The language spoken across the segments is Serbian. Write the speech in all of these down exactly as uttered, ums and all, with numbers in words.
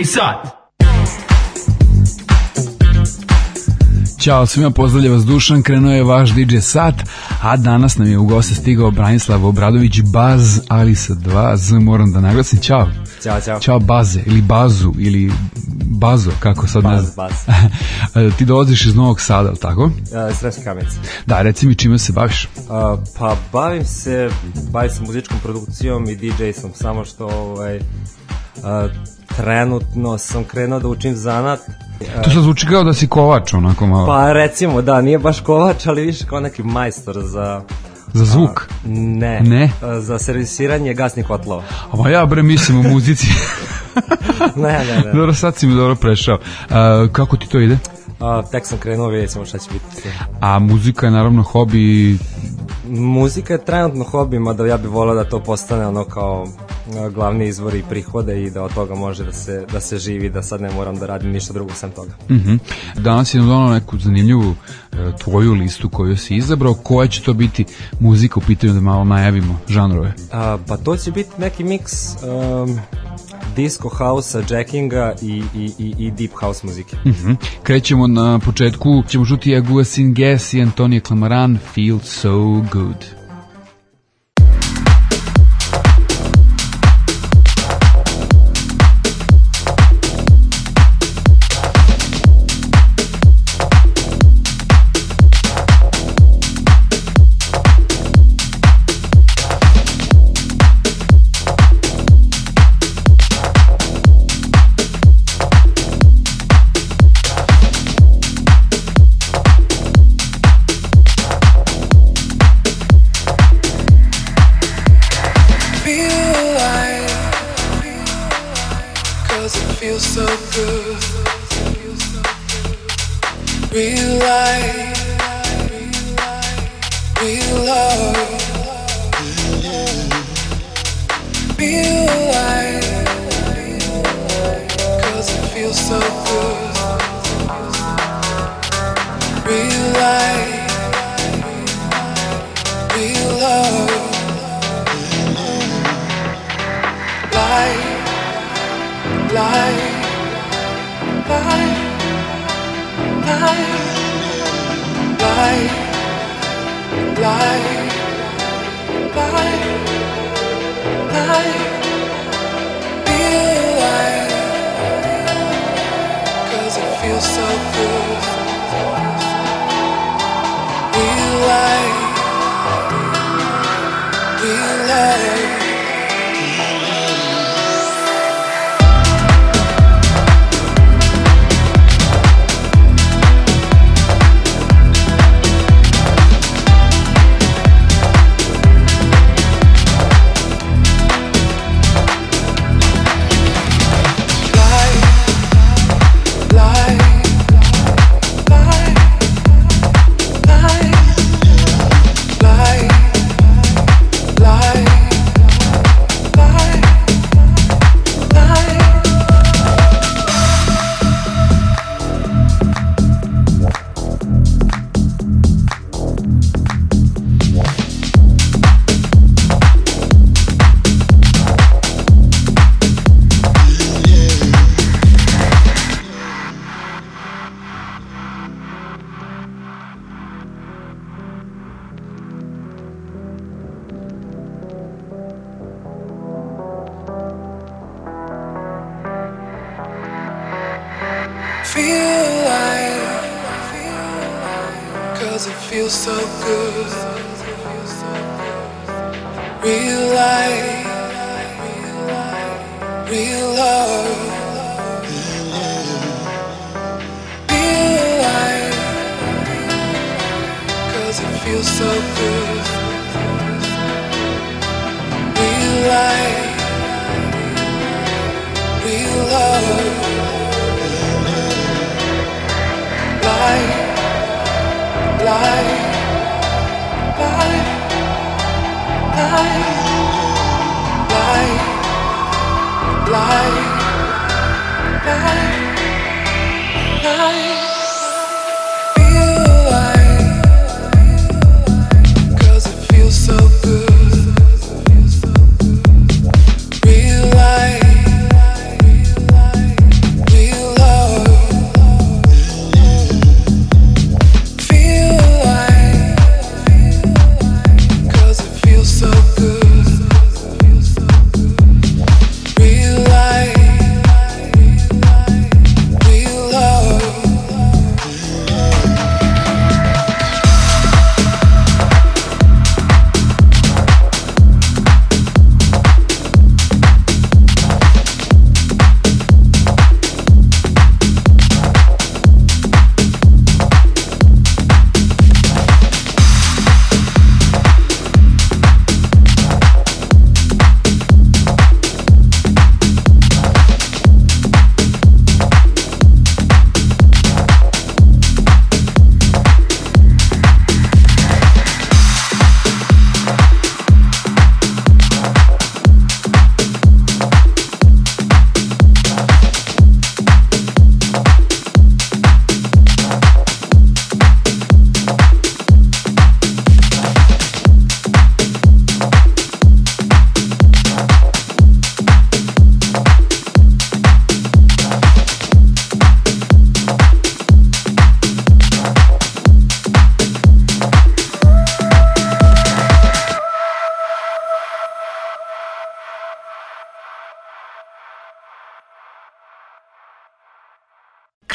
sat. Ćao svima, pozdravlja vas Dušan, krenuo je vaš D J sat, a danas nam je u goste stigao Branislav Obradović, Baz, ali sa dva Z, moram da naglasim. Ćao. Ćao, čao. Ćao Baze, ili Bazu, ili Bazo, kako sad ne znam. Baz, Baz. Ti dolaziš iz Novog Sada, ali tako? Uh, Sremska Kamenice. Da, reci mi čime se baviš. Uh, pa bavim se, bavim se muzičkom produkcijom i D J sam, samo što ovaj, uh, trenutno sam krenuo da učim zanat. To sad zvuči kao da si kovač, onako malo. Pa recimo, da, nije baš kovač, ali više kao neki majstor za... Za zvuk? A, ne. Ne? A, za servisiranje gasnih kotlova. A ja bre mislim o muzici. ne, ne, ne. Dobro, sad si mi dobro prešao. A, kako ti to ide? A, tek sam krenuo, vidjet ćemo šta će biti. A muzika je naravno hobi... Muzika je trenutno hobi, mada ja bih volao da to postane ono kao glavni izvor i prihode i da od toga može da se, da se živi, da sad ne moram da radim ništa drugo sem toga. Uh-huh. Danas je donao neku zanimljivu e, tvoju listu koju si izabrao. Koja će to biti muzika u pitanju, da malo najavimo žanrove? A, pa to će biti neki miks um, disco house-a, jackinga i, i, i, i deep house muzike. Uh-huh. Krećemo na početku, ćemo čuti Agua Singes i Antonija Clamaran, Feel So Good.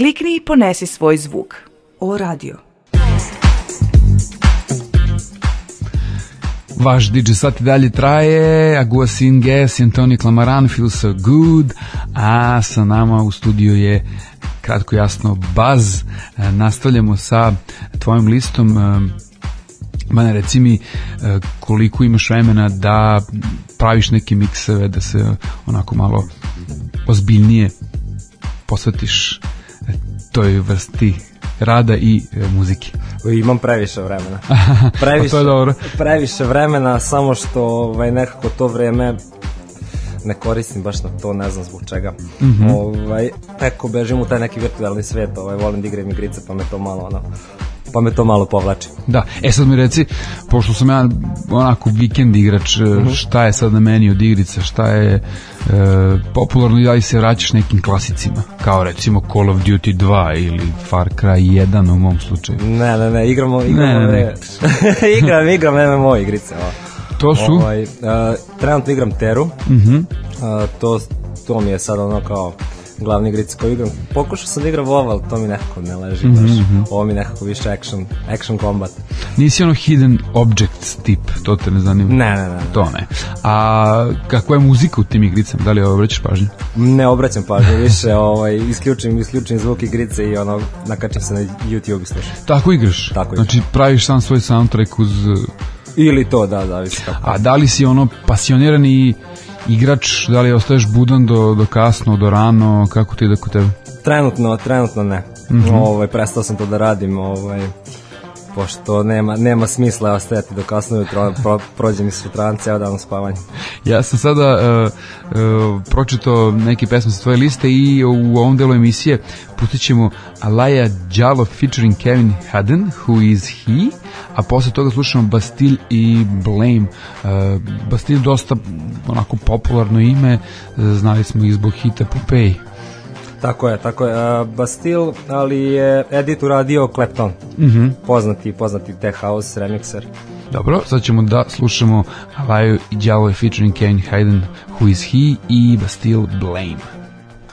Klikni i ponesi svoj zvuk. O radio. Vaš D J sat i dalje traje, Agua Sin Gas i Antonio Clamaran, Feel So Good, a sa nama u studiju je kratko jasno Baz. Nastavljamo sa tvojim listom. Mane, reci mi koliko imaš vremena da praviš neke mikseve, da se onako malo ozbiljnije posvetiš toj vrsti rada i e, muzike. Imam previše vremena. Previše, to je dobro. Previše vremena, samo što ovaj, nekako to vreme ne koristim baš na to, ne znam zbog čega. Mm-hmm. Ovaj, teko bežim u taj neki virtualni svijet, ovaj, volim da igram igrice, pa me to malo ono, pa me to malo povlači. Da, e sad mi reci, pošto sam ja onako vikend igrač, mm-hmm. šta je sad na meni od igrice, šta je e, popularno i da li se vraćaš nekim klasicima, kao recimo Call of Duty dva ili Far Cry jedan u mom slučaju? Ne, ne, ne, igramo, igramo, ne, ne, ne. igram, igram M M O igrice. Ovo. To su? Ovaj, uh, trenutno igram Teru, mm-hmm. uh, to, to mi je sad ono kao glavni igrice koju igram. Pokušao sam da igram WoW, ali to mi nekako ne leži baš. Mm-hmm. Ovo mi nekako više action, action combat. Nisi ono hidden objects tip, to te ne zanima? Ne, ne, ne. To ne. A kakva je muzika u tim igricama? Da li obraćaš pažnju? Ne obraćam pažnju, više ovaj, isključim, isključim zvuk igrice i ono, nakačim se na YouTube i slušam. Tako igraš? Tako igraš. Znači praviš sam svoj soundtrack uz... Ili to, da, zavisi kako. A da li si ono pasionirani igrač, da li ostaješ budan do, do kasno, do rano, kako ti ide kod tebe? Trenutno, trenutno ne. Mm-hmm. Ovaj, prestao sam to da radim, ovaj, pošto nema, nema smisla ostajati do kasno jutro, pro, prođe mi sutran ceo dan u spavanju. Ja sam sada uh, uh, pročitao neke pesme sa tvoje liste i u ovom delu emisije pustit ćemo Alaya Jallo featuring Kevin Hadden, Who Is He, a posle toga slušamo Bastille i Blame. Uh, Bastille dosta onako popularno ime, znali smo ih zbog hita Popeye. Tako je, tako je. Uh, Bastille, ali je edit uradio Clapton, mm-hmm. poznati, poznati tech house remixer. Dobro, sad ćemo da slušamo Alaya Jallo featuring Kevin Hadden, Who Is He i Bastille Blame.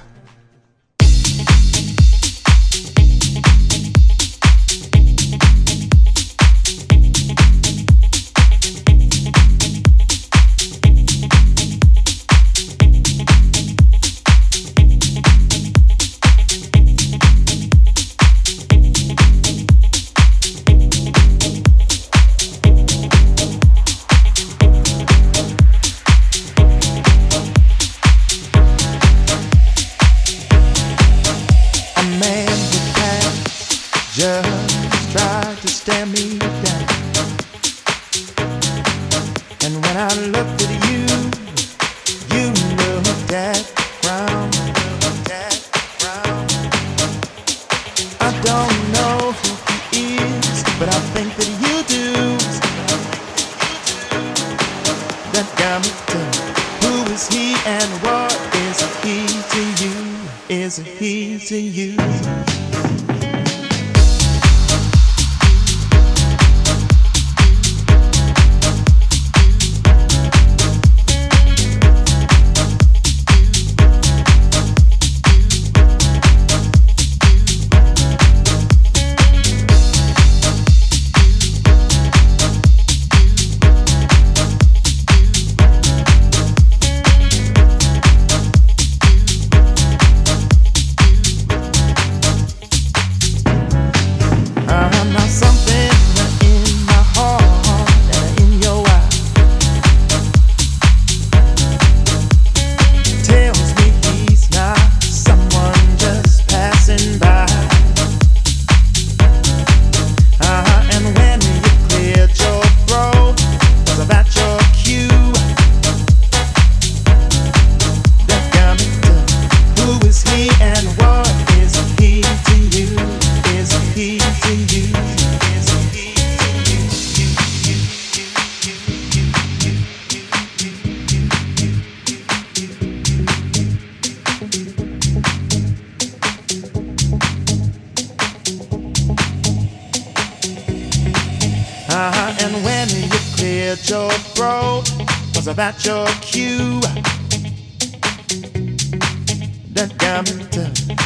About your cue that got me to who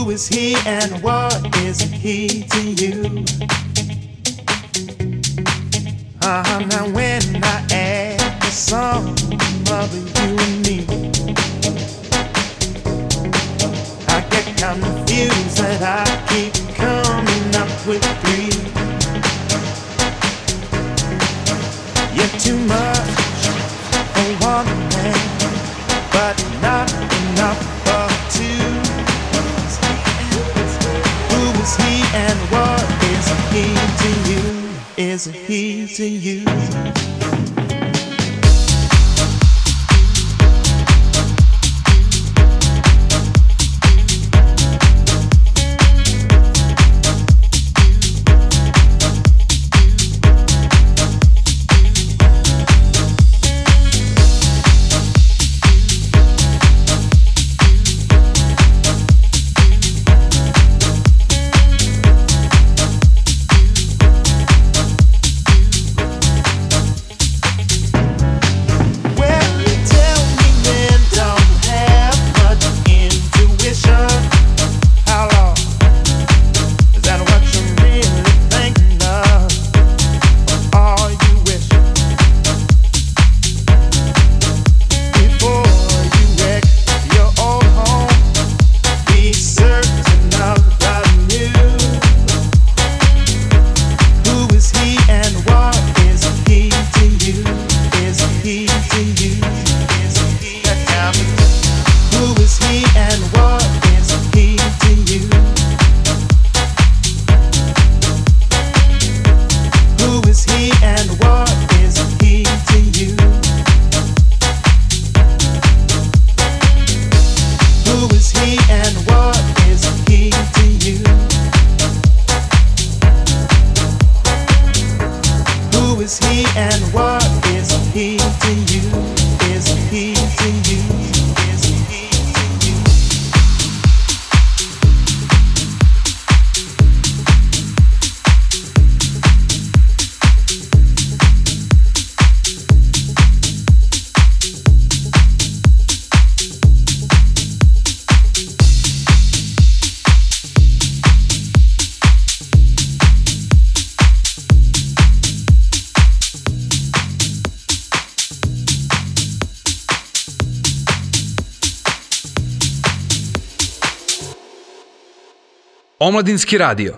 Who is he and what is he to you? Uh-huh, now when I add the sum of you and me, I get confused that I keep coming up with three. You're too much for one man, but not enough for two. Who is he and what is he to you? Is he to you? Omladinski radio.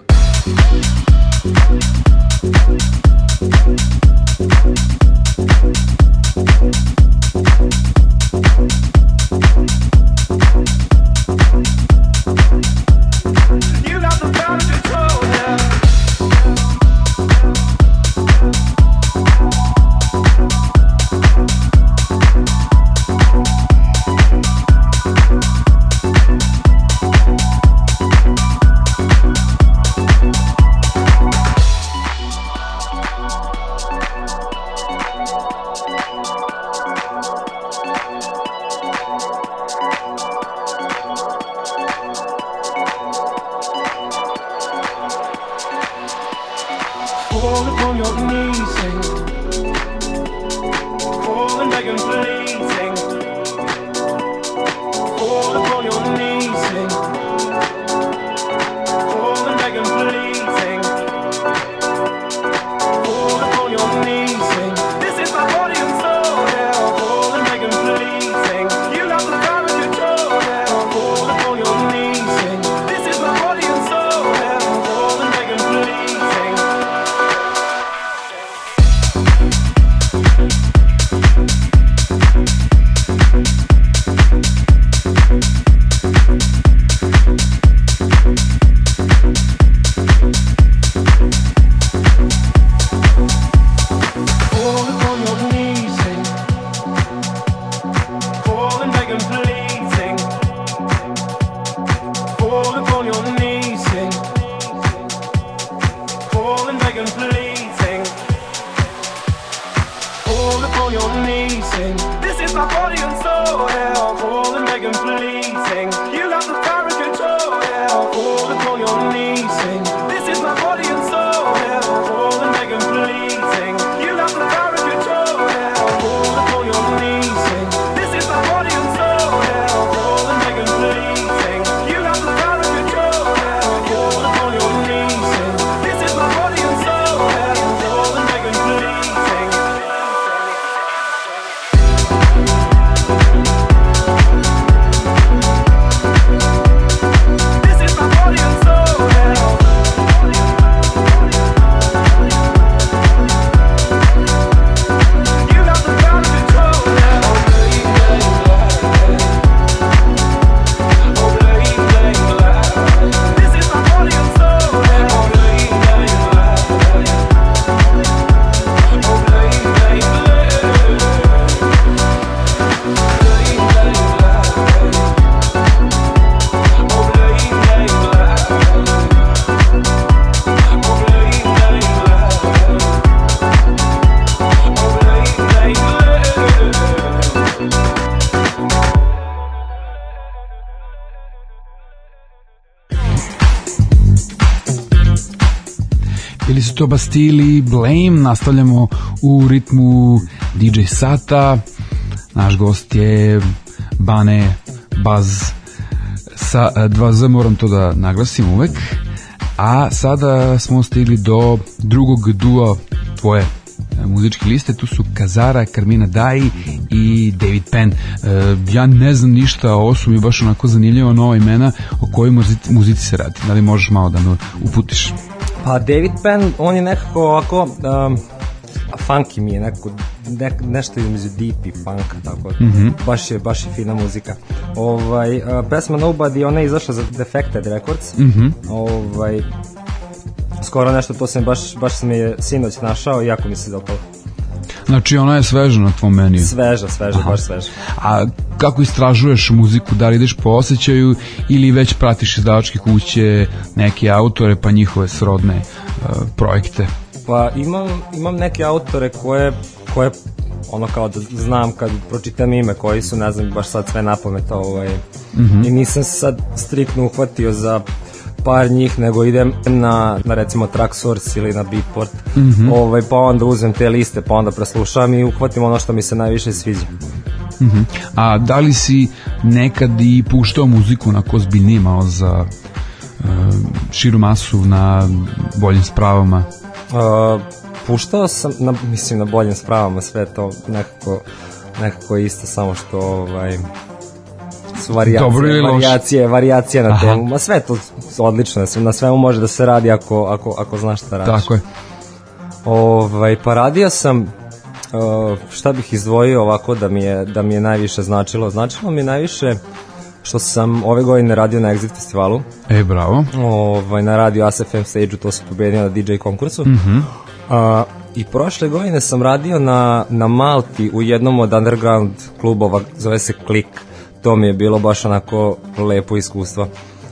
Bili su to Bastille i Blame, nastavljamo u ritmu D J Sata, naš gost je Bane Baz sa dva Z, moram to da naglasim uvek, a sada smo stigli do drugog dua tvoje muzičke liste, tu su Kazara, Carmina Dai i David Penn. E, ja ne znam ništa, ovo su mi baš onako zanimljiva nova imena. O kojoj muzici, muzici se radi? Da li možeš malo da me uputiš? Pa David Penn, on je nekako ovako um, funky mi je, nekako ne, nešto između deep i funka, tako mm -hmm. baš je, baš je fina muzika. Ovaj, uh, pesma Nobody, ona je izašla za Defected Records. Mm -hmm. Ovaj, skoro nešto, to sam baš, baš sam je sinoć našao i jako mi se dopalo. Znači ona je sveža na tvom meniju? Sveža, sveža, Aha. baš sveža. A kako istražuješ muziku, da li ideš po osjećaju ili već pratiš izdavačke kuće, neke autore pa njihove srodne uh, projekte? Pa imam, imam neke autore koje, koje ono kao da znam kad pročitam ime koji su, ne znam baš sad sve napamet, ovaj, mm-hmm. i nisam se sad striktno uhvatio za par njih, nego idem na, na recimo Tracksource ili na Beatport, mm-hmm. ovaj, pa onda uzmem te liste, pa onda preslušam i uhvatim ono što mi se najviše sviđa. Mm-hmm. A da li si nekad i puštao muziku onako ozbiljnije malo za uh, širu masu na boljim spravama? Uh, puštao sam, na, mislim na boljim spravama, sve to nekako, nekako isto, samo što ovaj, su varijacije, varijacije, varijacije na Aha. temu, ma sve to odlično, na svemu može da se radi ako, ako, ako znaš šta radiš. Tako je. Ovaj, pa radio sam, uh, šta bih izdvojio ovako da mi je, da mi je najviše značilo, značilo mi je najviše što sam ove godine radio na Exit festivalu. E, bravo. Ovaj, na radio A S F M stage-u, to sam pobedio na D J konkursu. Mhm. Uh, I prošle godine sam radio na, na Malti u jednom od underground klubova, zove se Klik. To mi je bilo baš onako lepo iskustvo.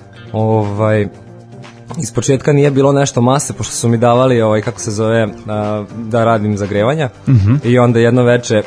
Ovaj, iz početka nije bilo nešto mase, pošto su mi davali, ovaj, kako se zove, uh, da radim zagrevanja. Mm-hmm. I onda jedno veče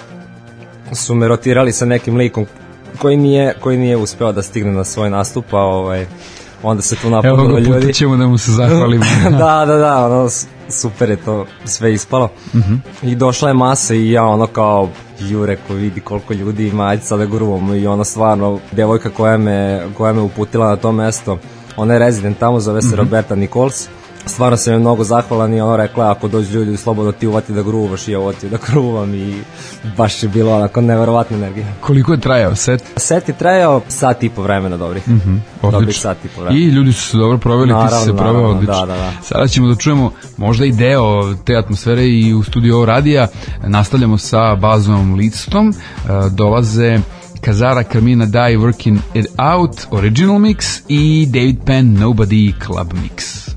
su me rotirali sa nekim likom koji nije, koji nije uspeo da stigne na svoj nastup, a ovaj, onda se tu napunilo ljudi. Evo ga, puta ćemo da mu se zahvalimo. da, da, da, ono, super je to sve ispalo. Mm-hmm. I došla je masa i ja ono kao, ju reko, vidi koliko ljudi ima, ajde sada gruvamo. I ono stvarno, devojka koja me, koja me uputila na to mesto, ona je rezident tamo, zove se mm-hmm. Roberta Nichols. Stvarno sam je mnogo zahvalan i ono rekla, ako dođu ljudi slobodno ti uvati da gruvaš, i ja uvati da gruvam, i baš je bilo onako neverovatna energija. Koliko je trajao set? Set je trajao sat i po vremena dobrih. Mm-hmm. Dobrih sat i po vremena. I ljudi su se dobro proveli, naravno, ti si se proveo odlično. Da, da, da. Sada ćemo da čujemo možda i deo te atmosfere i u studiju radija. Nastavljamo sa bazovom listom. Dolaze Kazara, Carmina Dai, Working It Out, Original Mix, i David Penn, Nobody, Club Mix.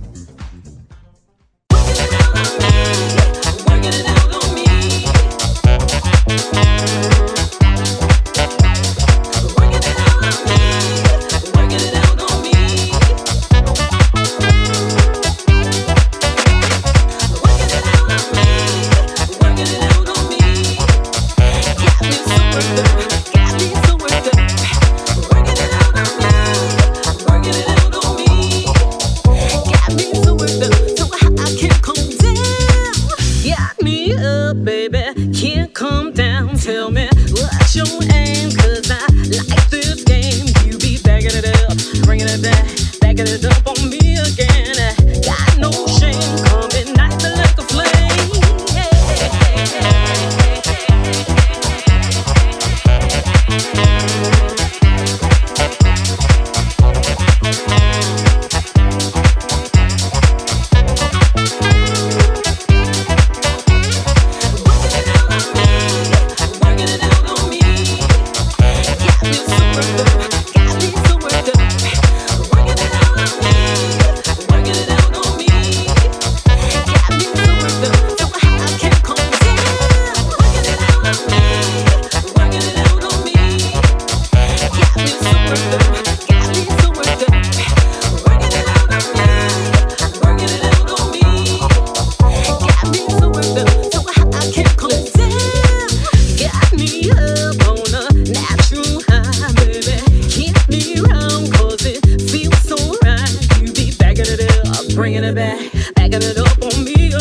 Bringing it back, backing it up on me.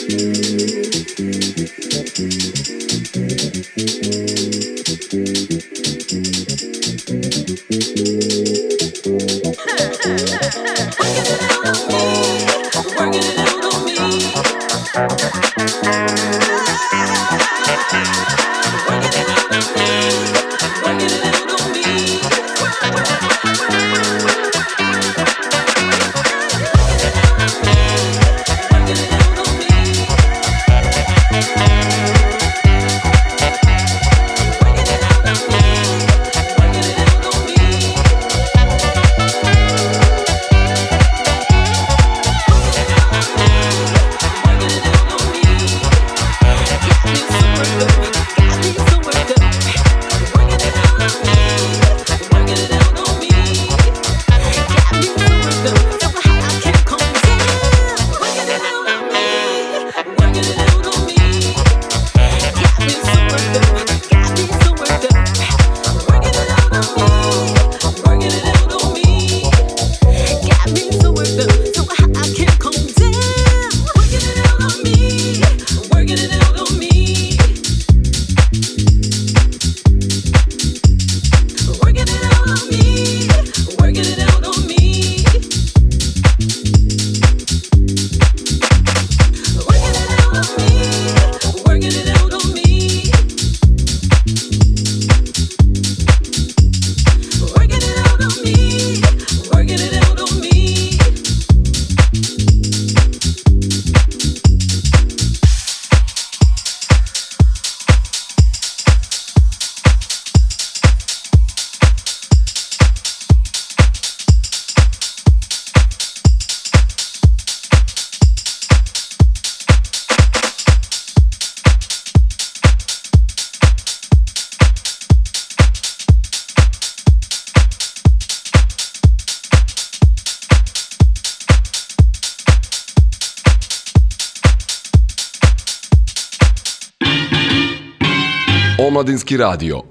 Omladinski radio.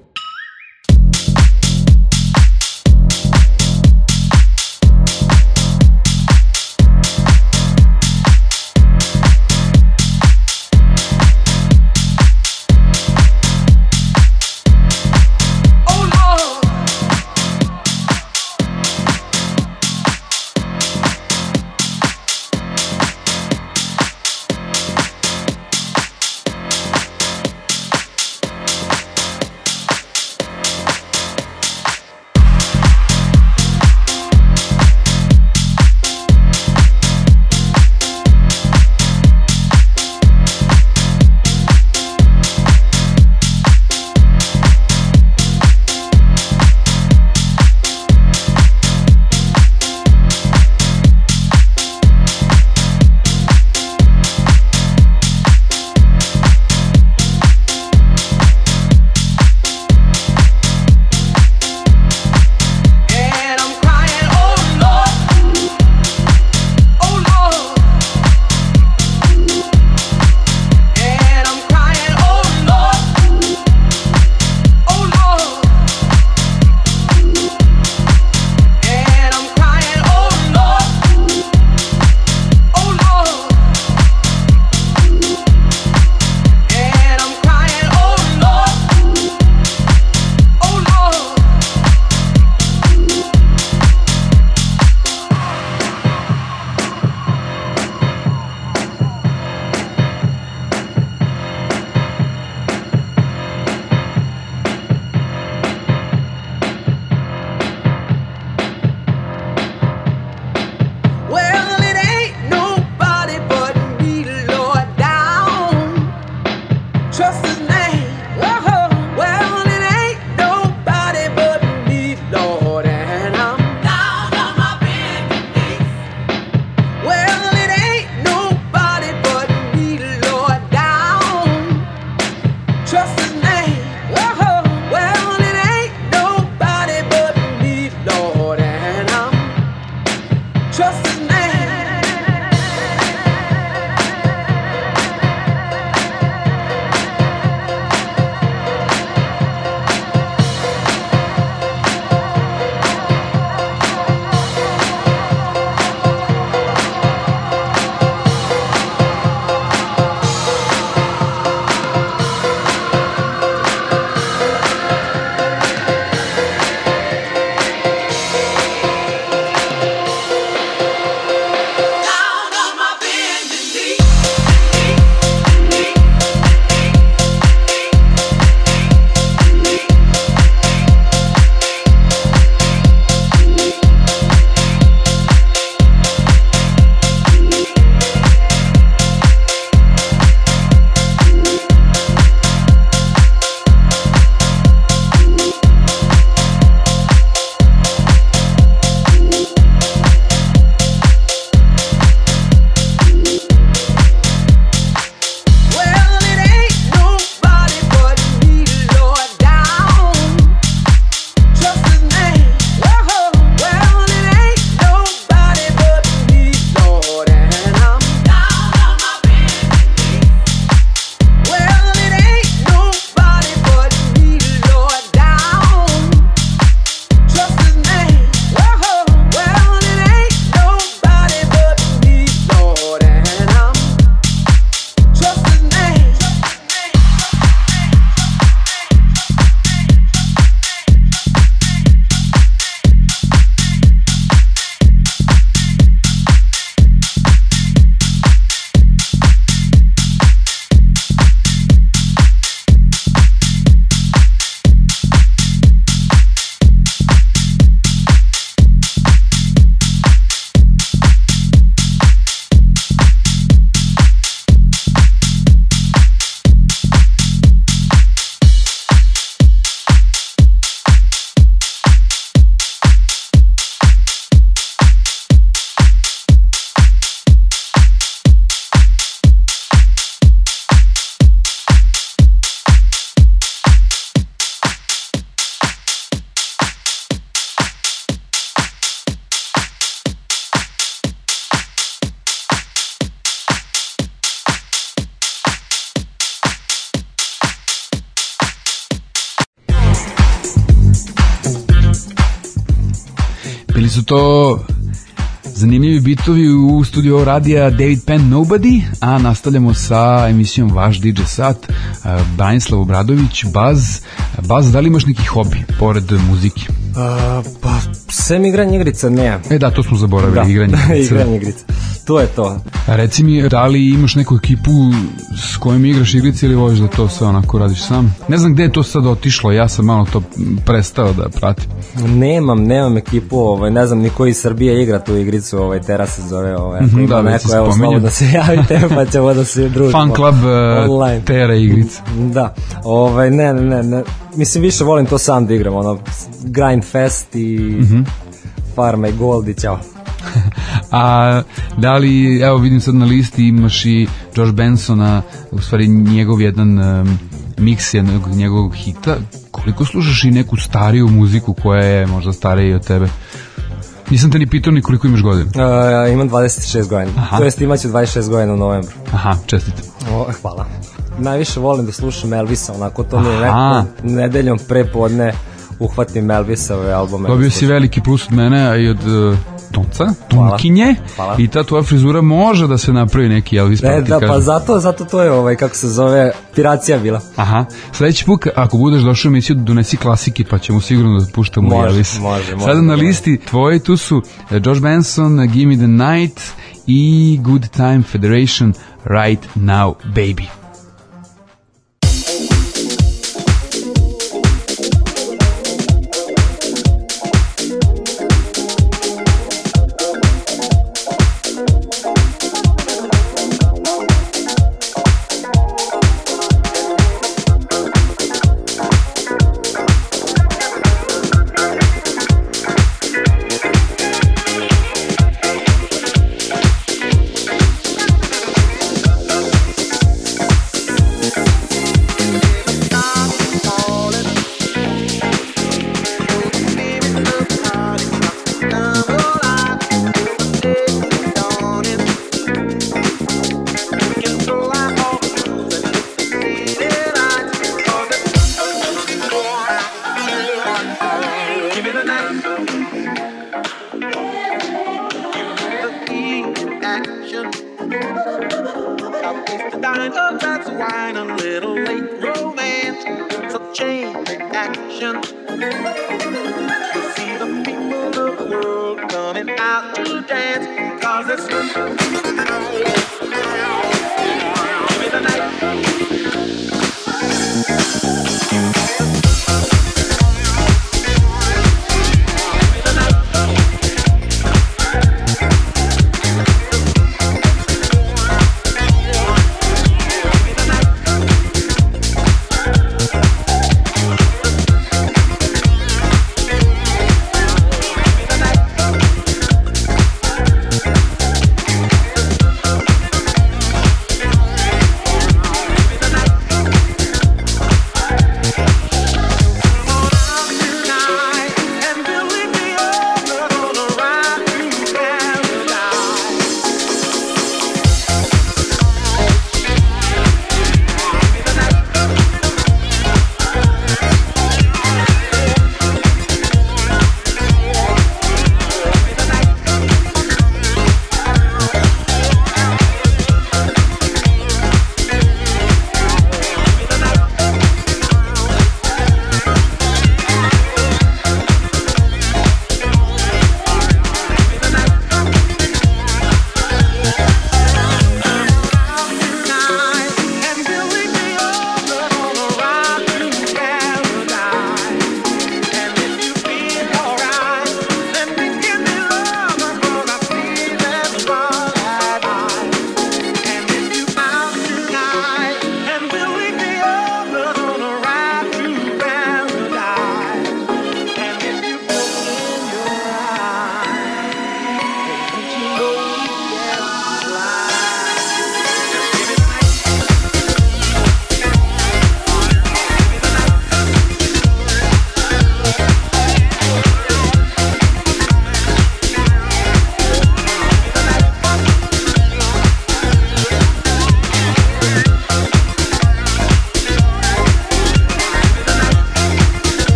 Bili su to zanimljivi bitovi u studiju radija David Penn Nobody, a nastavljamo sa emisijom Vaš D J Sat. Branislav Obradović, Baz. Baz, da li imaš neki hobi pored muzike? Uh, pa, sem igranje igrica, ne. E da, to smo zaboravili, da, igranje igrica. igranje igrica. To je to. A reci mi, da li imaš neku ekipu s kojom igraš igrice ili voliš da to sve onako radiš sam? Ne znam gde je to sad otišlo, ja sam malo to prestao da pratim. Nemam, nemam ekipu, ovaj, ne znam ni koji iz Srbije igra tu igricu, ovaj, Tera se zove, ovaj, ako ima da, neko, evo, slobodno da se javite, pa ćemo da se družimo. Fan club uh, Tera igrice. Da, ovaj, ne, ne, ne, ne, mislim više volim to sam da igram, ono, Grind Fest i mm-hmm. Farma i Gold i ćao. A da li, evo vidim sad na listi imaš i Josh Bensona, u stvari njegov jedan um, miks jednog njegovog hita. Koliko slušaš i neku stariju muziku koja je možda starija i od tebe? Nisam te ni pitao ni koliko imaš godina. Uh, imam dvadeset šest godina. Aha. To jest imaću dvadeset šest godina u novembru. Aha, čestite. O, hvala. Najviše volim da slušam Elvisa, onako to mi je neko nedeljom prepodne uhvatim Elvisove albume. Dobio si veliki plus od mene, a i od uh, Tonca, Tonkinje. Hvala. I ta tvoja frizura može da se napravi neki Elvis. E, da, pa zato, zato to je ovaj, kako se zove, piracija bila. Aha. Sledeći put, ako budeš došao u emisiju, donesi klasike, pa ćemo sigurno da puštamo može, Elvis. Može, može. Sada na listi tvoji tu su Josh Benson, Give Me The Night i Good Time Federation, Right Now Baby.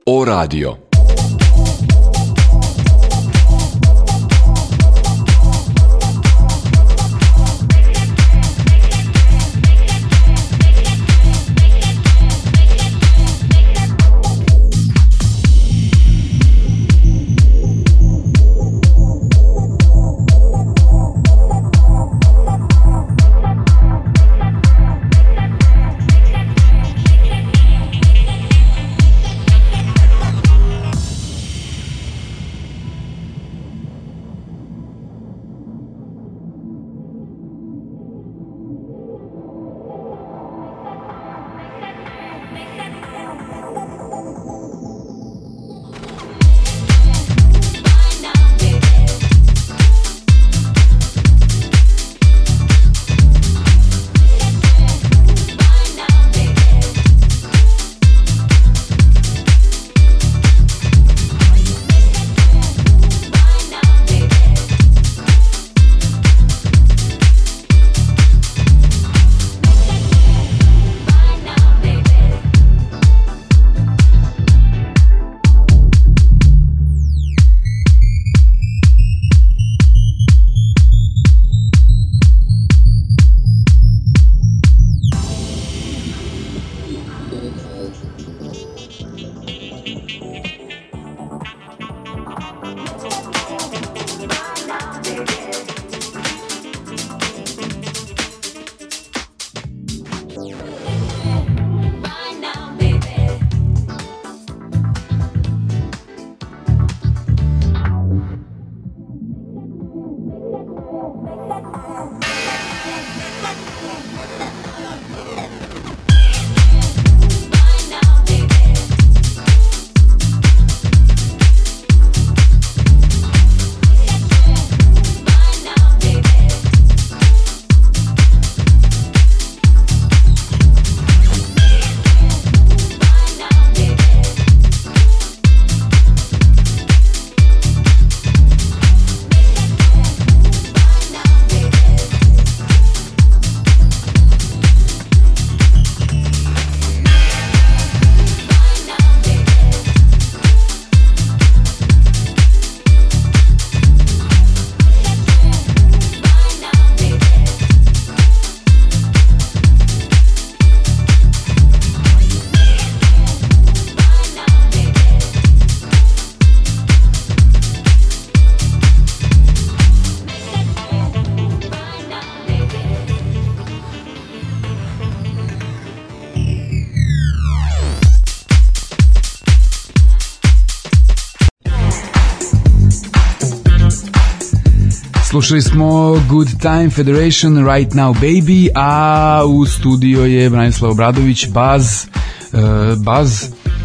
O radio. Slušali smo Good Time Federation, Right Now Baby, a u studio je Branislav Obradović, Baz. Uh, Baz,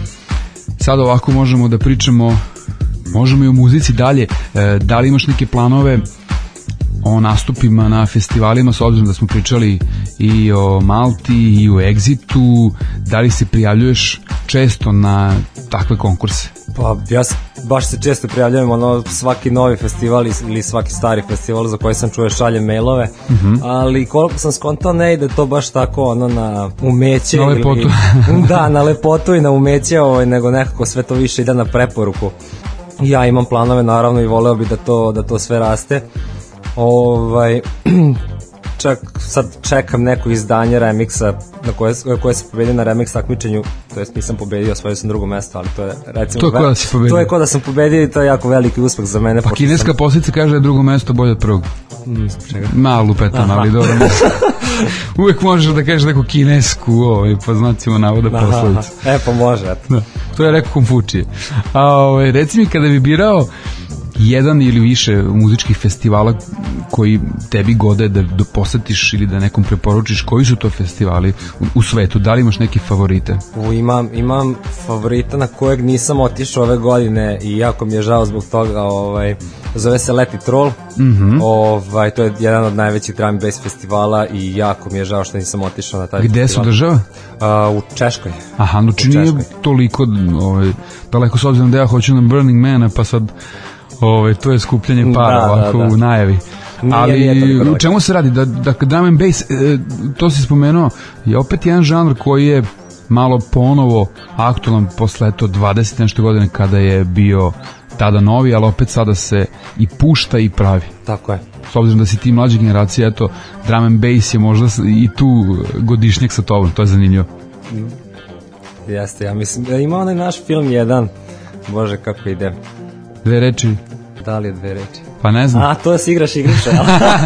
sad ovako možemo da pričamo, možemo i o muzici dalje. Uh, da li imaš neke planove o nastupima na festivalima, s obzirom da smo pričali i o Malti i o Exitu, da li se prijavljuješ često na takve konkurse? Pa ja baš se često prijavljujem, ono, svaki novi festival ili svaki stari festival za koji sam čuje šaljem mailove, uh-huh. ali koliko sam skontao ne ide to baš tako ono na umeće. Na lepotu. Ili, da, na lepotu i na umeće, ovaj, nego nekako sve to više ide na preporuku. Ja imam planove naravno i voleo bi da to, da to sve raste. Ovaj... Čak sad čekam neko izdanje remiksa na koje, koje se pobedio na remix takmičenju, to jest nisam pobedio, osvojio sam drugo mesto, ali to je recimo to je ko da si pobedio. To je ko da sam pobedio i to je jako veliki uspeh za mene. Pa kineska sam... poslica kaže da je drugo mesto bolje od prvog. Mm, čega? Malo petam, ali dobro. Uvijek možeš da kažeš neku kinesku, ovaj, po znacima navoda poslovicu. E, pa može, eto. Da, to je rekao Konfučije. A ovaj, reci mi, kada bi birao jedan ili više muzičkih festivala koji tebi gode da, da posetiš ili da nekom preporučiš, koji su to festivali u, u svetu? Da li imaš neke favorite? U, imam, imam favorita na kojeg nisam otišao ove godine i jako mi je žao zbog toga. Ovaj, zove se Let It Roll. Mm-hmm. Ovaj, to je jedan od najvećih drum and bass festivala i jako mi je žao što nisam otišao na taj Gde festival. Gde su država? Uh, u Češkoj. Aha, no čini je toliko ovaj, daleko, s obzirom da ja hoću na Burning Mana, pa sad ovaj, to je skupljanje para, da, ovako da, da. u najavi. Nije, ali nije u čemu se radi? Da, da drum and bass, e, to si spomenuo, je opet jedan žanr koji je malo ponovo aktualan posle eto dvadeset nešto godine kada je bio tada novi, ali opet sada se i pušta i pravi. Tako je. S obzirom da si ti mlađe generacije, eto, drum and bass je možda i tu godišnjak sa tobom, to je zanimljivo. Jeste, ja mislim da ima onaj naš film jedan, bože kako ide. Dve reči? Da li je dve reči? Pa ne znam. A, to si igraš igrice, jel?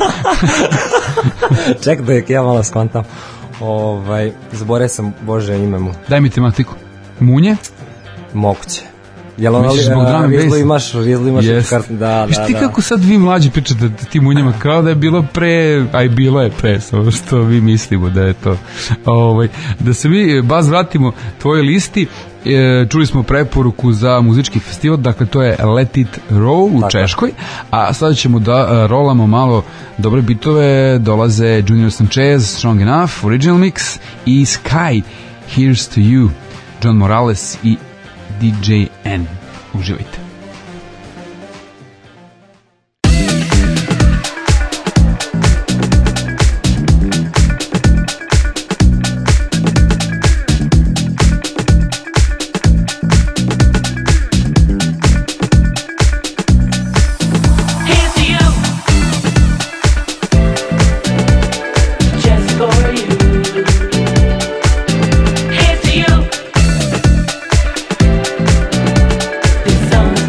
Ček da je ja malo skontam. Ovaj, zaboravio sam, bože, ime mu. Daj mi tematiku. Munje? Moguće. Jel ono Misliš zbog drum and Rizlu bassa? imaš, Rizlu imaš Jest. kart, da, Viš da, ti da. kako sad vi mlađi pričate ti munjama, kao da je bilo pre, a i bilo je pre, samo što vi mislimo da je to. Ovaj, da se mi, Baz, vratimo tvojoj listi, e, čuli smo preporuku za muzički festival, dakle to je Let It Roll u Tako. Češkoj, a sada ćemo da e, rolamo malo dobre bitove, dolaze Junior Sanchez, Strong Enough, Original Mix i Sky, Here's to You, John Morales i D J N. Uživajte. Sounds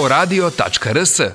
radio tačka r s.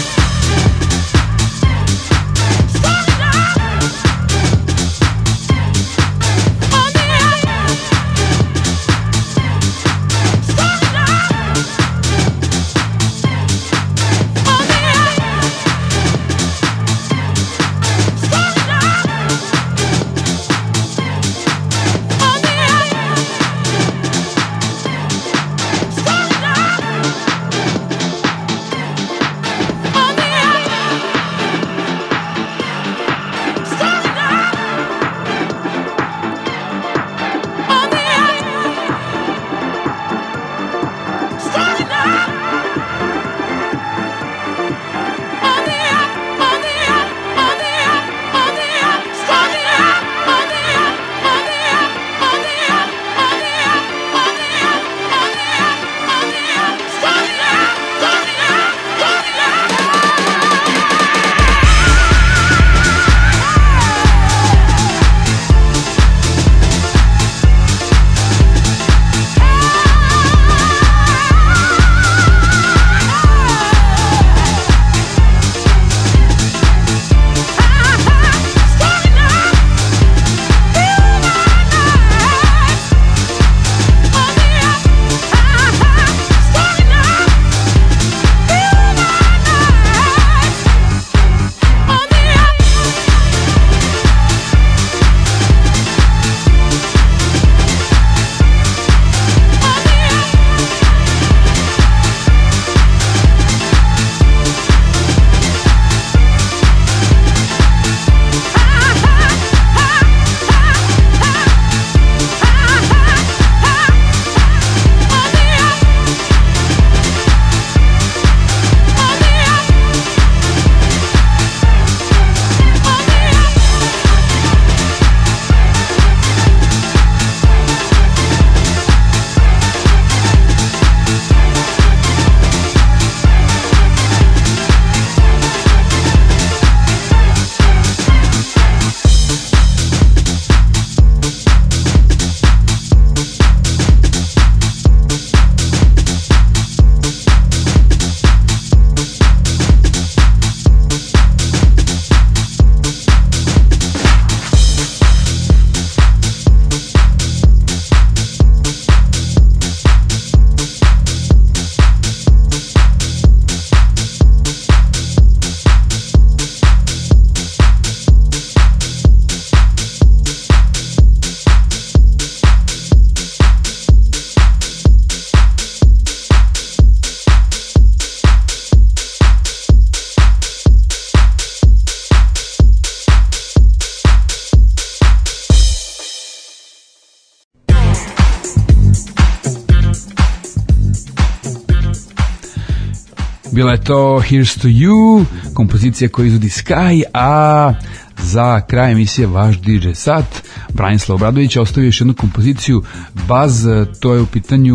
Bila je to Here's to You, kompozicija koju izvodi Sky, a za kraj emisije vaš D J sat, Branislav Obradović ostavio još jednu kompoziciju, Buzz, to je u pitanju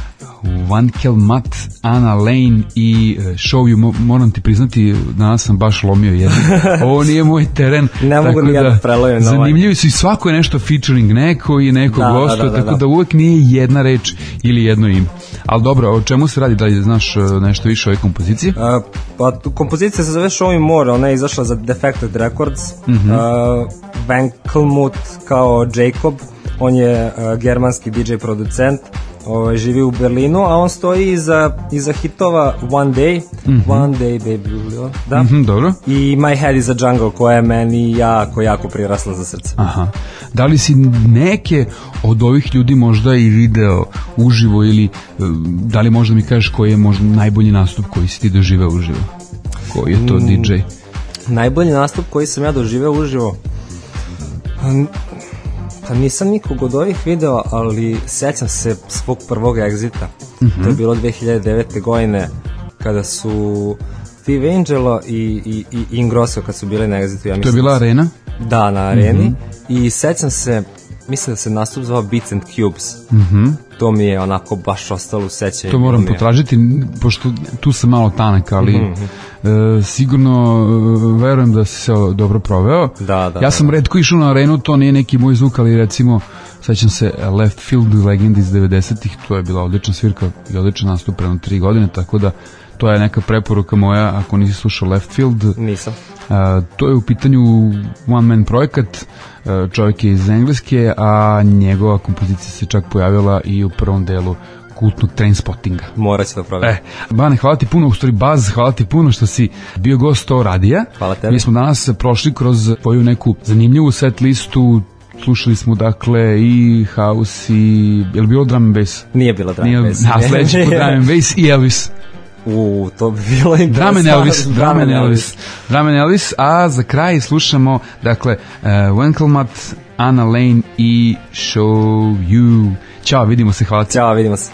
Vankel Mat, Anna Lane i Show You. Moram ti priznati, danas sam baš lomio jedno. Ovo nije moj teren. Ne mogu ni ja da prelovim. Zanimljivi su i svako je nešto featuring neko i nekog da, gosta, da, da, tako da. da uvek nije jedna reč ili jedno ime. Ali dobro, o čemu se radi, da li znaš nešto više o ovoj kompoziciji? Uh, pa kompozicija se zove Show You More, ona je izašla za Defected Records. Mm-hmm. uh, Vankelmut kao Jacob, on je uh, germanski D J producent, ovaj, živi u Berlinu, a on stoji iza, iza hitova One Day, mm-hmm. One Day Baby, da? Mm-hmm, dobro. I My Head is a Jungle, koja je meni jako, jako prirasla za srce. Aha. Da li si neke od ovih ljudi možda i video uživo ili da li možda mi kažeš koji je možda najbolji nastup koji si ti doživeo uživo? Koji je to mm, D J? Najbolji nastup koji sam ja doživeo uživo? Pa nisam nikog od ovih video, ali sećam se svog prvog Exita. Mm-hmm. To je bilo dve hiljade devete. godine kada su Steve Angelo i, i, i Ingrosso kad su bili na Exitu. Ja to je bila arena? Da, na areni. Mm-hmm. I sećam se, mislim da se nastup zvao Beats and Cubes. Mm-hmm. To mi je onako baš ostalo u sećanju. To moram potražiti, pošto tu sam malo tanak, ali mm-hmm. e, sigurno e, verujem da si se dobro proveo. Da, da, ja sam da. retko išao na arenu, to nije neki moj zvuk, ali recimo sećam se Left Field Legend iz devedesetih, to je bila odlična svirka i odličan nastup prema tri godine, tako da to je neka preporuka moja ako nisi slušao Left Field. Nisam. Uh, to je u pitanju one man projekat, uh, čovjek je iz Engleske, a njegova kompozicija se čak pojavila i u prvom delu kultnog Trainspottinga. Morat ću da provjerim. E, Bane, hvala ti puno, u stvari Baz, hvala ti puno što si bio gost o radija. Hvala tebi. Mi smo danas prošli kroz tvoju neku zanimljivu set listu, slušali smo dakle i house i... je li bilo drum and bass? Nije bilo drum and bass. A sledeći po drum and bass i Elvis. U, to bi bilo interesantno. Drum and Elvis, Drum and Elvis, Drum and Elvis, a za kraj slušamo, dakle, uh, Winkelmat, Anna Lane i Show You. Ćao, vidimo se, hvala ti. Ćao, vidimo se.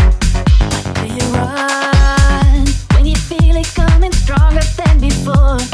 Stronger than before.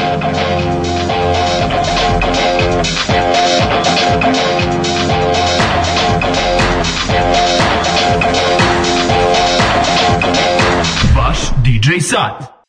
Vaš D J Sat.